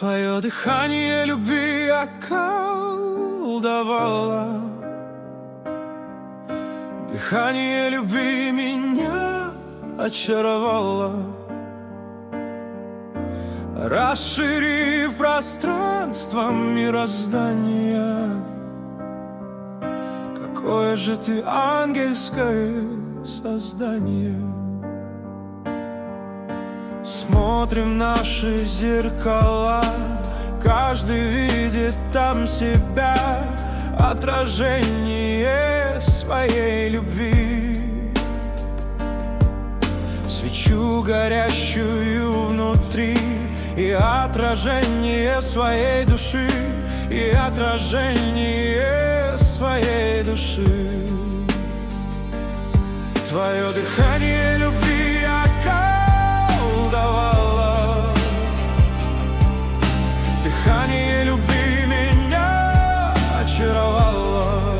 Твое дыхание любви околдовало. Дыхание любви меня очаровало, расширив пространство мироздания. Какое же ты ангельское создание. Смотрим в наши зеркала, каждый видит там себя, отражение своей любви. Свечу горящую внутри, и отражение своей души, и отражение своей души. Твое дыхание любви околдовало. Дыхание любви меня очаровало,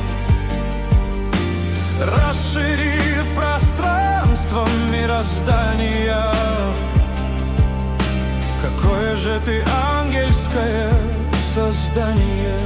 расширив пространство мироздания. Какое же ты ангельское создание.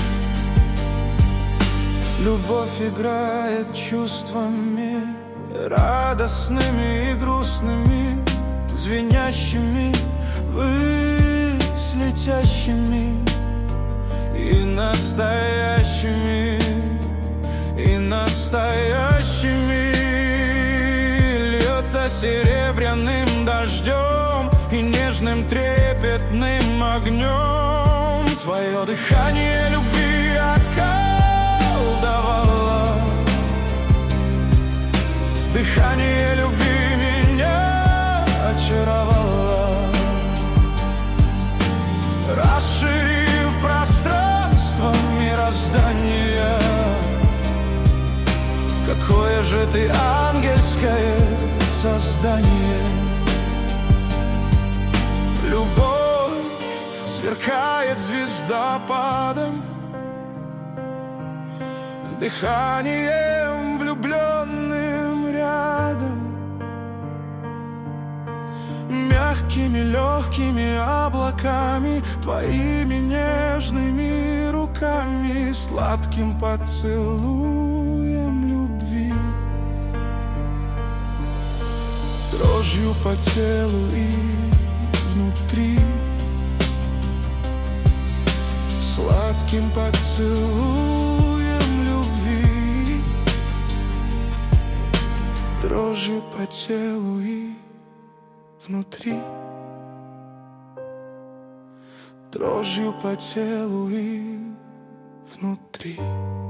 Любовь играет чувствами, радостными и грустными, звенящими, ввысь летящими, и настоящими, и настоящими. Льется серебряным дождем и нежным трепетным огнем. Твое дыхание любви околдовало. Дыхание любви меня очаровало, расширив пространство мироздания. Какое же ты ангельское создание. Любовь сверкает звездопадом, дыханием влюбленным рядом, мягкими легкими облаками, твоими нежными руками, сладким поцелуем любви, дрожью по телу и внутри, сладким поцелуем любви, дрожью по телу и внутри, дрожью по телу и внутри.